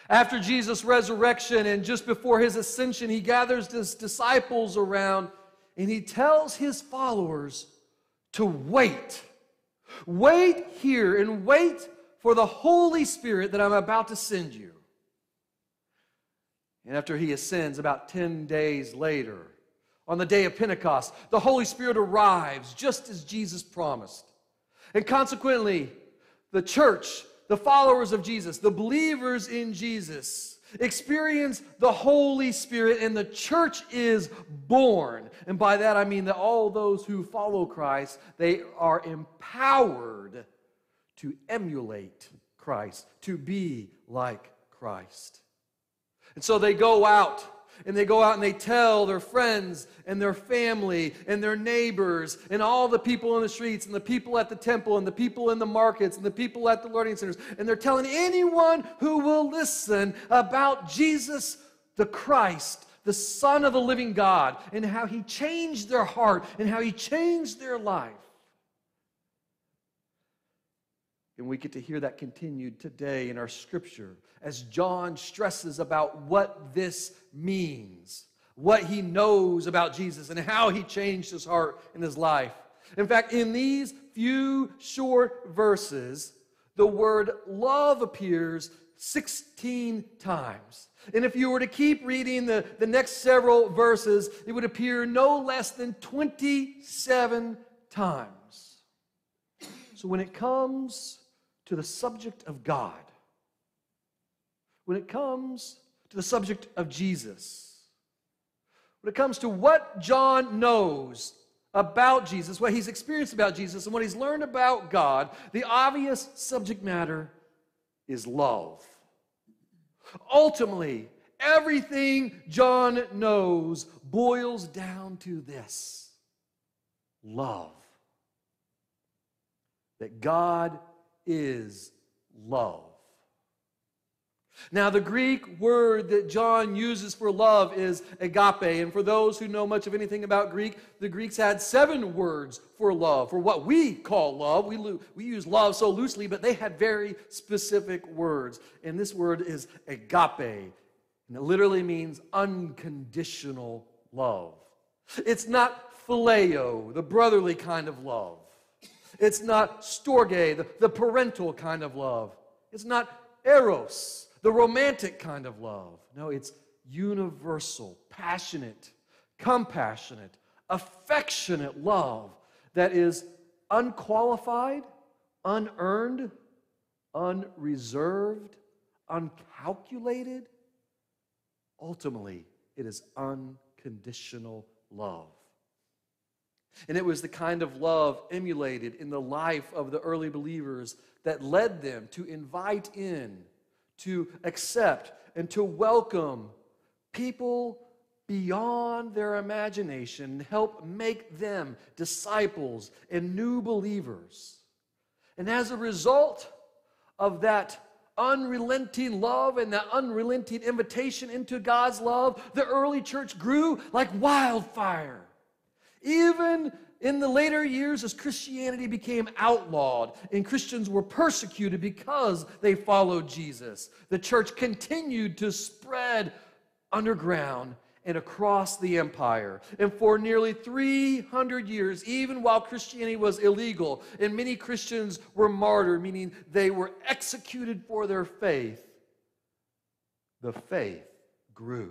After Jesus' resurrection and just before his ascension, he gathers his disciples around and he tells his followers to wait. Wait here and wait for the Holy Spirit that I'm about to send you. And after he ascends, about 10 days later, on the day of Pentecost, the Holy Spirit arrives just as Jesus promised. And consequently, the church, the followers of Jesus, the believers in Jesus, experience the Holy Spirit and the church is born. And by that I mean that all those who follow Christ, they are empowered to emulate Christ, to be like Christ. And so they go out and they tell their friends and their family and their neighbors and all the people in the streets and the people at the temple and the people in the markets and the people at the learning centers. And they're telling anyone who will listen about Jesus the Christ, the Son of the living God, and how he changed their heart and how he changed their life. And we get to hear that continued today in our scripture as John stresses about what this means, what he knows about Jesus and how he changed his heart and his life. In fact, in these few short verses, the word love appears 16 times. And if you were to keep reading the next several verses, it would appear no less than 27 times. So when it comes to the subject of God, when it comes to the subject of Jesus, when it comes to what John knows about Jesus, what he's experienced about Jesus, and what he's learned about God, the obvious subject matter is love. Ultimately, everything John knows boils down to this: love. That God is love. Now, the Greek word that John uses for love is agape. And for those who know much of anything about Greek, the Greeks had 7 words for love, for what we call love. We use love so loosely, but they had very specific words. And this word is agape. And it literally means unconditional love. It's not phileo, the brotherly kind of love. It's not storge, the parental kind of love. It's not eros, the romantic kind of love. No, it's universal, passionate, compassionate, affectionate love that is unqualified, unearned, unreserved, uncalculated. Ultimately, it is unconditional love. And it was the kind of love emulated in the life of the early believers that led them to invite in, to accept, and to welcome people beyond their imagination and help make them disciples and new believers. And as a result of that unrelenting love and that unrelenting invitation into God's love, the early church grew like wildfire. Even in the later years, as Christianity became outlawed and Christians were persecuted because they followed Jesus, the church continued to spread underground and across the empire. And for nearly 300 years, even while Christianity was illegal and many Christians were martyred, meaning they were executed for their faith, the faith grew.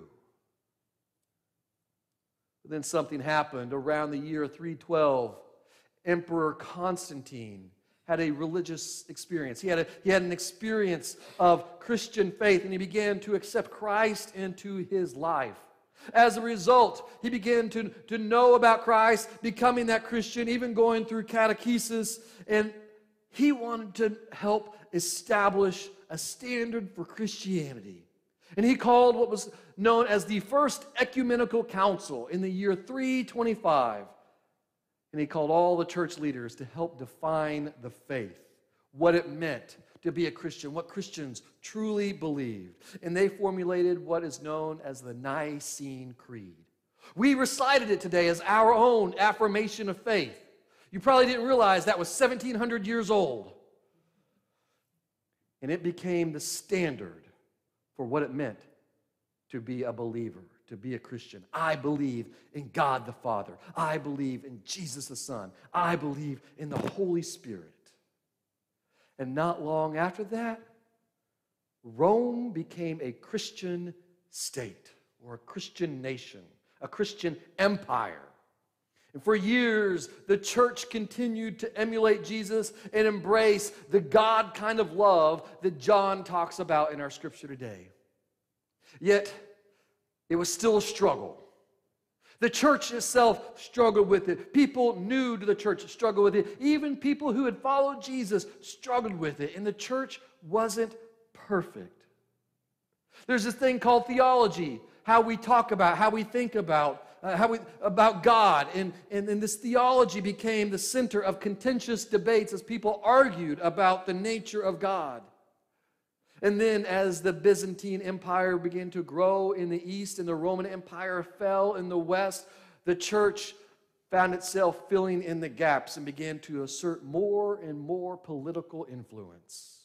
But then something happened around the year 312. Emperor Constantine had a religious experience. He had an experience of Christian faith, and he began to accept Christ into his life. As a result, he began to know about Christ, becoming that Christian, even going through catechesis, and he wanted to help establish a standard for Christianity. And he called what was known as the First Ecumenical Council in the year 325. And he called all the church leaders to help define the faith, what it meant to be a Christian, what Christians truly believed. And they formulated what is known as the Nicene Creed. We recited it today as our own affirmation of faith. You probably didn't realize that was 1,700 years old. And it became the standard for what it meant to be a believer, to be a Christian. I believe in God the Father. I believe in Jesus the Son. I believe in the Holy Spirit. And not long after that, Rome became a Christian state or a Christian nation, a Christian empire. And for years, the church continued to emulate Jesus and embrace the God kind of love that John talks about in our scripture today. Yet, it was still a struggle. The church itself struggled with it. People new to the church struggled with it. Even people who had followed Jesus struggled with it. And the church wasn't perfect. There's this thing called theology, how we talk about, how we think about, about God. And this theology became the center of contentious debates as people argued about the nature of God. And then as the Byzantine Empire began to grow in the east and the Roman Empire fell in the west, the church found itself filling in the gaps and began to assert more and more political influence.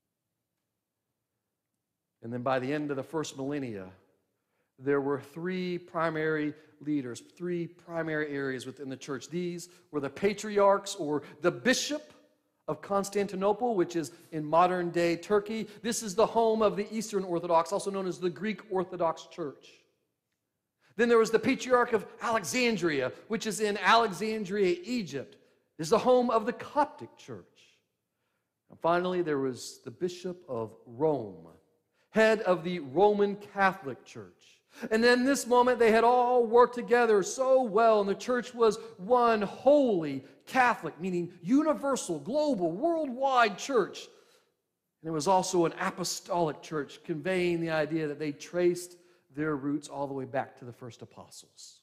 And then by the end of the first millennia, there were three primary leaders, three primary areas within the church. These were the patriarchs, or the bishop of Constantinople, which is in modern-day Turkey. This is the home of the Eastern Orthodox, also known as the Greek Orthodox Church. Then there was the Patriarch of Alexandria, which is in Alexandria, Egypt. This is the home of the Coptic Church. And finally, there was the Bishop of Rome, head of the Roman Catholic Church. And in this moment, they had all worked together so well, and the church was one holy Catholic, meaning universal, global, worldwide church. And it was also an apostolic church, conveying the idea that they traced their roots all the way back to the first apostles.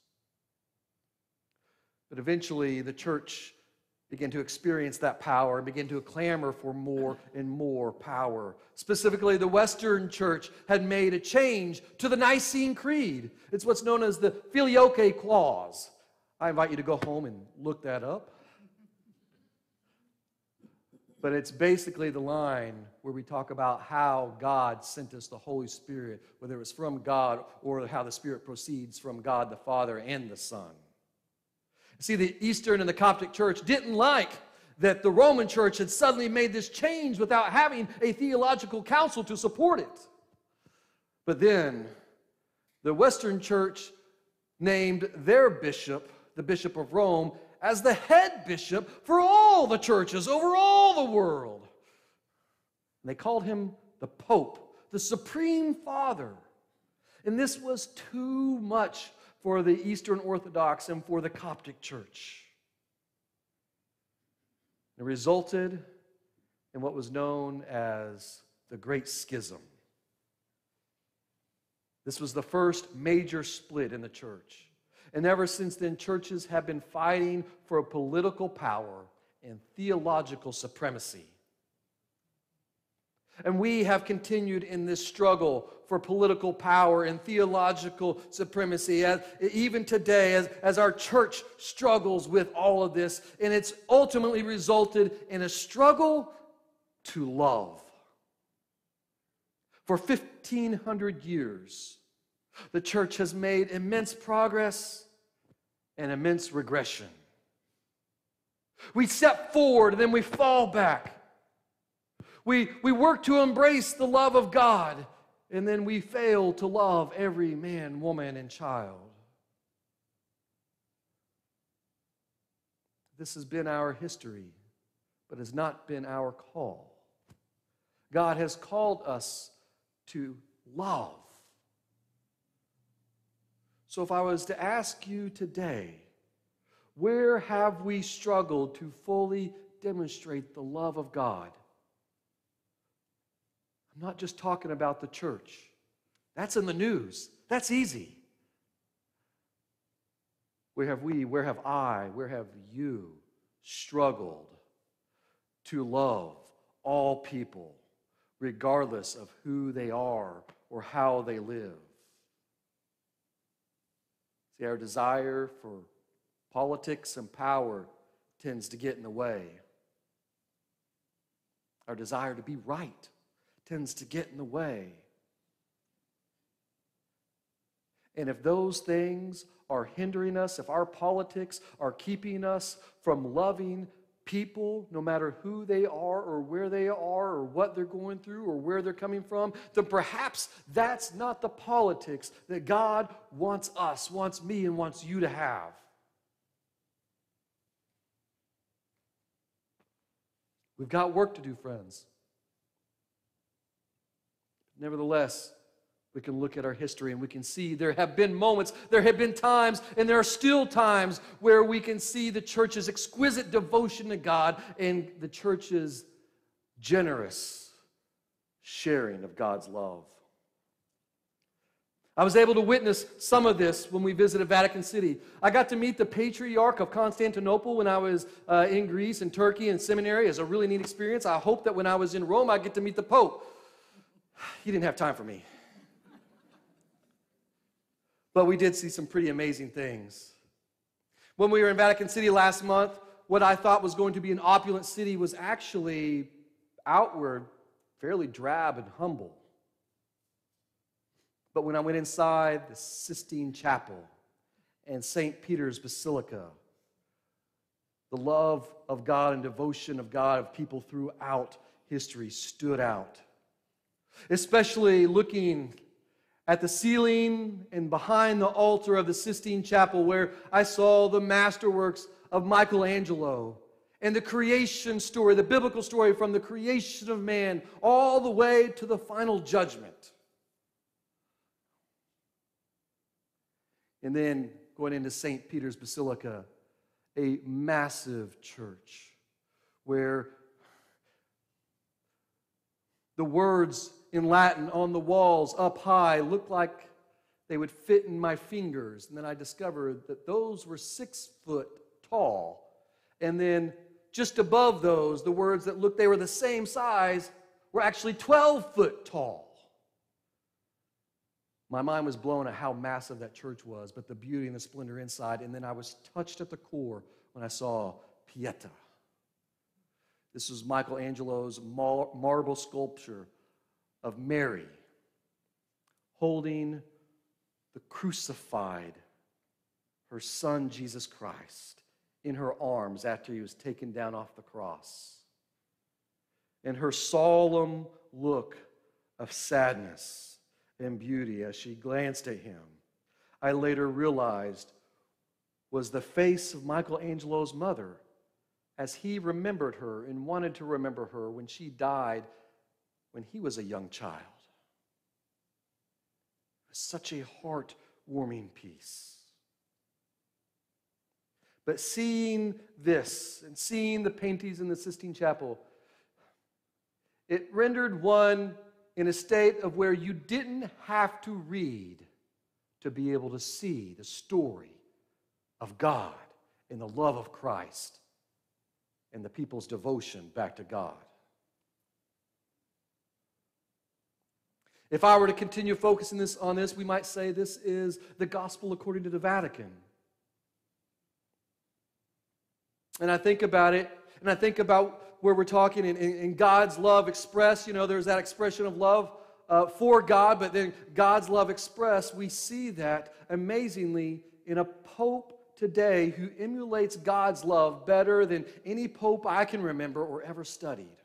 But eventually, the church began to experience that power and began to clamor for more and more power. Specifically, the Western church had made a change to the Nicene Creed. It's what's known as the Filioque Clause. I invite you to go home and look that up. But it's basically the line where we talk about how God sent us the Holy Spirit, whether it was from God or how the Spirit proceeds from God the Father and the Son. See, the Eastern and the Coptic Church didn't like that the Roman Church had suddenly made this change without having a theological council to support it. But then the Western Church named their bishop, the Bishop of Rome, as the head bishop for all the churches over all the world. And they called him the Pope, the Supreme Father. And this was too much for the Eastern Orthodox and for the Coptic Church. It resulted in what was known as the Great Schism. This was the first major split in the church. And ever since then, churches have been fighting for political power and theological supremacy. And we have continued in this struggle for political power and theological supremacy, even today, as our church struggles with all of this. And it's ultimately resulted in a struggle to love. For 1,500 years, the church has made immense progress and immense regression. We step forward and then we fall back. We work to embrace the love of God, and then we fail to love every man, woman, and child. This has been our history, but has not been our call. God has called us to love. So if I was to ask you today, where have we struggled to fully demonstrate the love of God? I'm not just talking about the church. That's in the news. That's easy. Where have we, where have I, where have you struggled to love all people, regardless of who they are or how they live? See, our desire for politics and power tends to get in the way. Our desire to be right tends to get in the way. And if those things are hindering us, if our politics are keeping us from loving people, no matter who they are or where they are or what they're going through or where they're coming from, then perhaps that's not the politics that God wants us, wants me, and wants you to have. We've got work to do, friends. Nevertheless, we can look at our history and we can see there have been moments, there have been times, and there are still times where we can see the church's exquisite devotion to God and the church's generous sharing of God's love. I was able to witness some of this when we visited Vatican City. I got to meet the Patriarch of Constantinople when I was in Greece and Turkey and seminary. It was a really neat experience. I hope that when I was in Rome, I'd get to meet the Pope. He didn't have time for me. But we did see some pretty amazing things. When we were in Vatican City last month, what I thought was going to be an opulent city was actually outward, fairly drab and humble. But when I went inside the Sistine Chapel and St. Peter's Basilica, the love of God and devotion of God of people throughout history stood out. Especially looking at the ceiling and behind the altar of the Sistine Chapel, where I saw the masterworks of Michelangelo and the creation story, the biblical story from the creation of man all the way to the final judgment. And then going into St. Peter's Basilica, a massive church where the words in Latin on the walls up high looked like they would fit in my fingers. And then I discovered that those were 6 foot tall. And then just above those, the words that looked they were the same size were actually 12 foot tall. My mind was blown at how massive that church was, but the beauty and the splendor inside. And then I was touched at the core when I saw Pieta. This was Michelangelo's marble sculpture of Mary holding the crucified, her son Jesus Christ, in her arms after he was taken down off the cross. And her solemn look of sadness and beauty as she glanced at him, I later realized was the face of Michelangelo's mother as he remembered her and wanted to remember her when she died when he was a young child. It was such a heart-warming piece. But seeing this and seeing the paintings in the Sistine Chapel, it rendered one in a state of where you didn't have to read to be able to see the story of God and the love of Christ and the people's devotion back to God. If I were to continue focusing on this, we might say this is the gospel according to the Vatican. And I think about it, and I think about where we're talking in God's love expressed. You know, there's that expression of love for God, but then God's love expressed, we see that amazingly in a pope today who emulates God's love better than any pope I can remember or ever studied.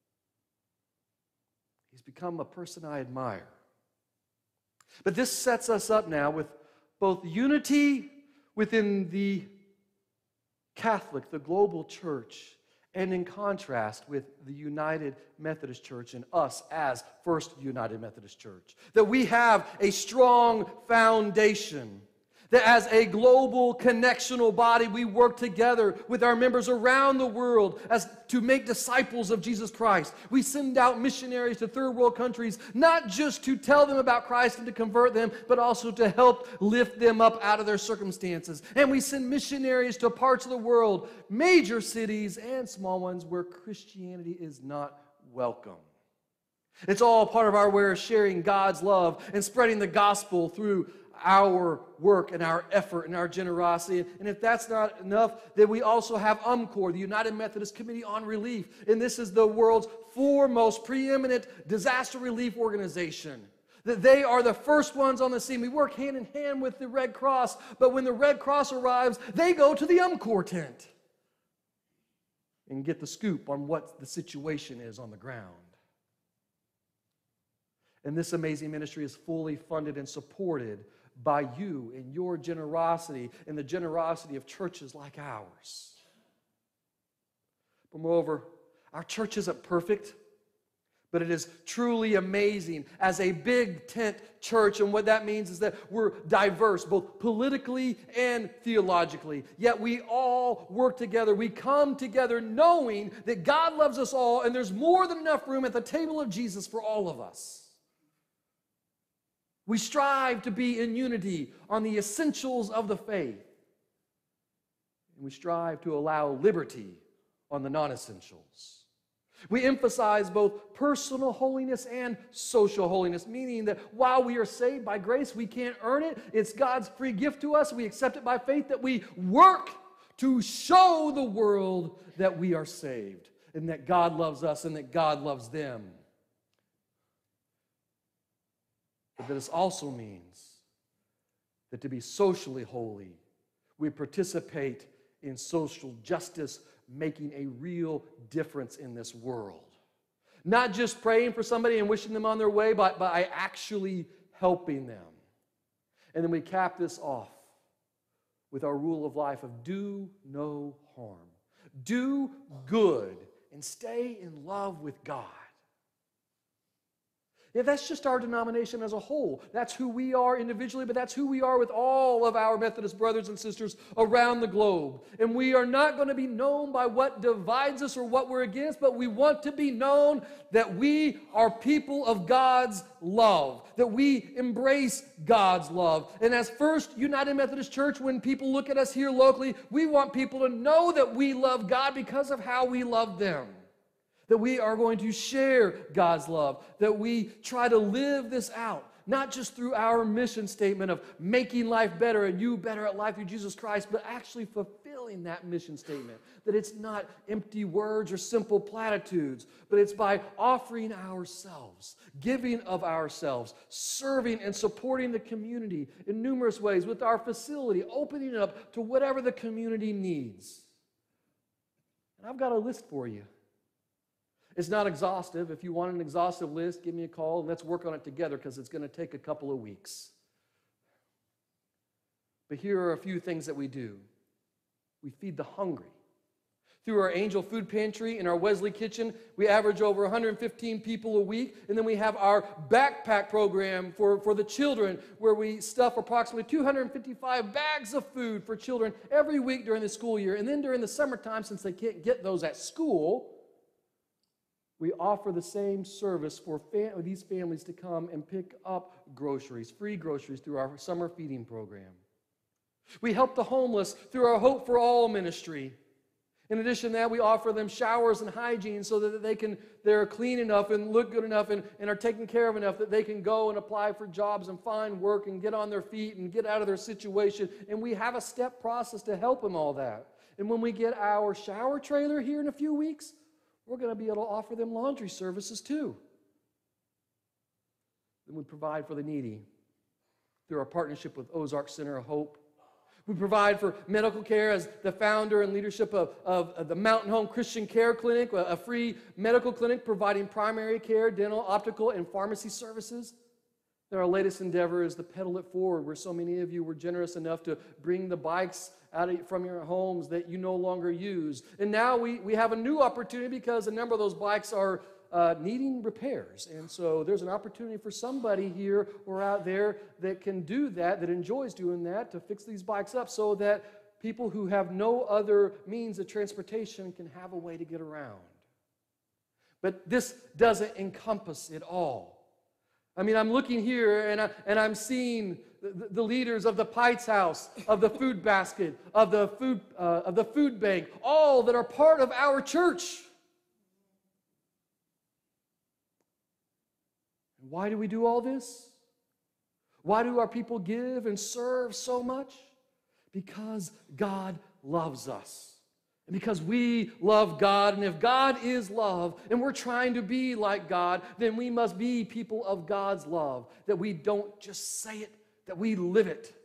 He's become a person I admire. But this sets us up now with both unity within the Catholic, the global church, and in contrast with the United Methodist Church and us as First United Methodist Church. That we have a strong foundation. That as a global connectional body, we work together with our members around the world as to make disciples of Jesus Christ. We send out missionaries to third world countries, not just to tell them about Christ and to convert them, but also to help lift them up out of their circumstances. And we send missionaries to parts of the world, major cities and small ones, where Christianity is not welcome. It's all part of our way of sharing God's love and spreading the gospel through our work and our effort and our generosity. And if that's not enough, then we also have UMCOR, the United Methodist Committee on Relief. And this is the world's foremost preeminent disaster relief organization That they are the first ones on the scene. We work hand in hand with the Red Cross, but when the Red Cross arrives, they go to the UMCOR tent and get the scoop on what the situation is on the ground. And this amazing ministry is fully funded and supported by you and your generosity and the generosity of churches like ours. But moreover, our church isn't perfect, but it is truly amazing as a big tent church. And what that means is that we're diverse, both politically and theologically. Yet we all work together. We come together knowing that God loves us all, and there's more than enough room at the table of Jesus for all of us. We strive to be in unity on the essentials of the faith. And we strive to allow liberty on the non-essentials. We emphasize both personal holiness and social holiness, meaning that while we are saved by grace, we can't earn it. It's God's free gift to us. We accept it by faith, that we work to show the world that we are saved and that God loves us and that God loves them. But this also means that to be socially holy, we participate in social justice, making a real difference in this world. Not just praying for somebody and wishing them on their way, but by actually helping them. And then we cap this off with our rule of life of do no harm. Do good and stay in love with God. Yeah, that's just our denomination as a whole. That's who we are individually, but that's who we are with all of our Methodist brothers and sisters around the globe. And we are not going to be known by what divides us or what we're against, but we want to be known that we are people of God's love, that we embrace God's love. And as First United Methodist Church, when people look at us here locally, we want people to know that we love God because of how we love them. That we are going to share God's love, that we try to live this out, not just through our mission statement of making life better and you better at life through Jesus Christ, but actually fulfilling that mission statement. That it's not empty words or simple platitudes, but it's by offering ourselves, giving of ourselves, serving and supporting the community in numerous ways with our facility, opening it up to whatever the community needs. And I've got a list for you. It's not exhaustive. If you want an exhaustive list, give me a call and let's work on it together because it's going to take a couple of weeks. But here are a few things that we do. We feed the hungry. Through our Angel Food Pantry and our Wesley Kitchen, we average over 115 people a week. And then we have our backpack program for the children, where we stuff approximately 255 bags of food for children every week during the school year. And then during the summertime, since they can't get those at school, we offer the same service for these families to come and pick up groceries, free groceries, through our summer feeding program. We help the homeless through our Hope for All ministry. In addition to that, we offer them showers and hygiene so that they're clean enough and look good enough and are taken care of enough that they can go and apply for jobs and find work and get on their feet and get out of their situation. And we have a step process to help them all that. And when we get our shower trailer here in a few weeks, we're going to be able to offer them laundry services too. Then we provide for the needy through our partnership with Ozark Center of Hope. We provide for medical care as the founder and leadership of the Mountain Home Christian Care Clinic, a free medical clinic providing primary care, dental, optical, and pharmacy services. And our latest endeavor is the Pedal It Forward, where so many of you were generous enough to bring the bikes from your homes that you no longer use. And now we have a new opportunity because a number of those bikes are needing repairs. And so there's an opportunity for somebody here or out there that can do that enjoys doing that, to fix these bikes up so that people who have no other means of transportation can have a way to get around. But this doesn't encompass it all. I mean, I'm looking here and I'm seeing the leaders of the Pites House, of the Food Basket, of the food bank, all that are part of our church. And why do we do all this? Why do our people give and serve so much? Because God loves us. And because we love God, and if God is love, and we're trying to be like God, then we must be people of God's love, that we don't just say it, that we live it.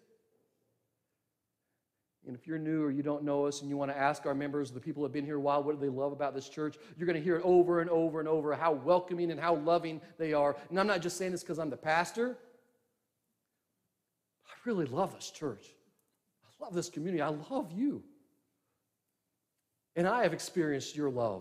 And if you're new or you don't know us and you want to ask our members, the people who have been here a while, what do they love about this church? You're going to hear it over and over and over, how welcoming and how loving they are. And I'm not just saying this because I'm the pastor. I really love this church. I love this community. I love you. And I have experienced your love.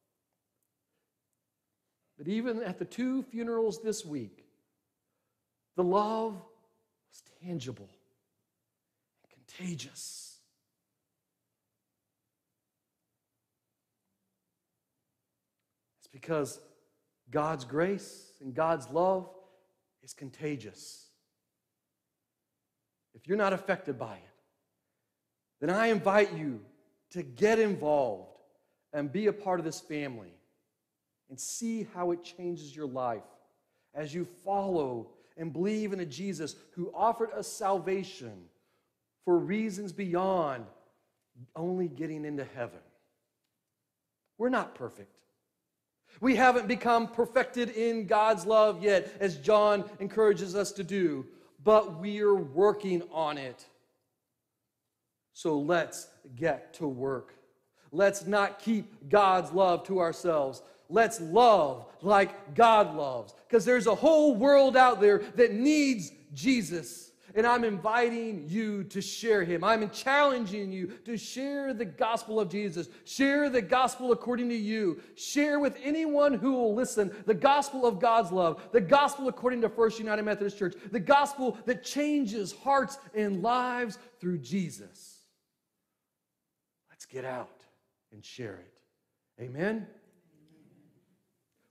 But even at the 2 funerals this week, the love was tangible and contagious. It's because God's grace and God's love is contagious. If you're not affected by it, then I invite you to get involved and be a part of this family and see how it changes your life as you follow and believe in a Jesus who offered us salvation for reasons beyond only getting into heaven. We're not perfect. We haven't become perfected in God's love yet, as John encourages us to do, but we're working on it. So let's get to work. Let's not keep God's love to ourselves. Let's love like God loves. Because there's a whole world out there that needs Jesus. And I'm inviting you to share him. I'm challenging you to share the gospel of Jesus. Share the gospel according to you. Share with anyone who will listen the gospel of God's love. The gospel according to First United Methodist Church. The gospel that changes hearts and lives through Jesus. Let's get out and share it. Amen.